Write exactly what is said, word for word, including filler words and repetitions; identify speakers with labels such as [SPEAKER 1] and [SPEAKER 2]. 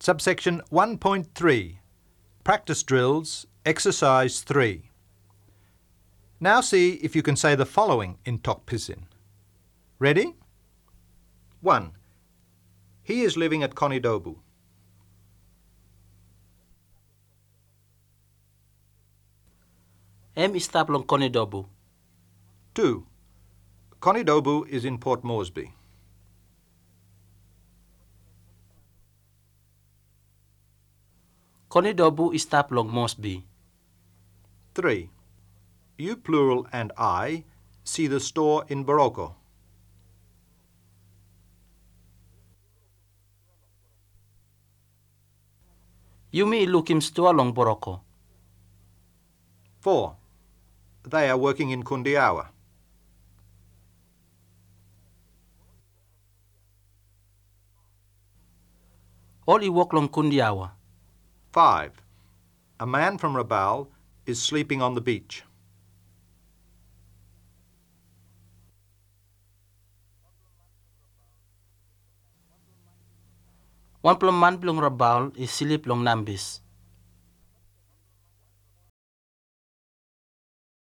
[SPEAKER 1] Subsection one point three. Practice drills, exercise three. Now see if you can say the following in Tok Pisin. Ready? one. He is living at Konidobu.
[SPEAKER 2] M stop long Konidobu.
[SPEAKER 1] two. Konidobu is in Port Moresby.
[SPEAKER 2] Konidobu stop long Moresby.
[SPEAKER 1] three. You plural and I see the store in Boroko.
[SPEAKER 2] Yumi ilukim stua long Boroko.
[SPEAKER 1] four. They are working in Kundiawa.
[SPEAKER 2] All i walk long Kundiawa.
[SPEAKER 1] five. A man from Rabaul is sleeping on the beach.
[SPEAKER 2] One plum man plong Rabaul is silip long Nambis.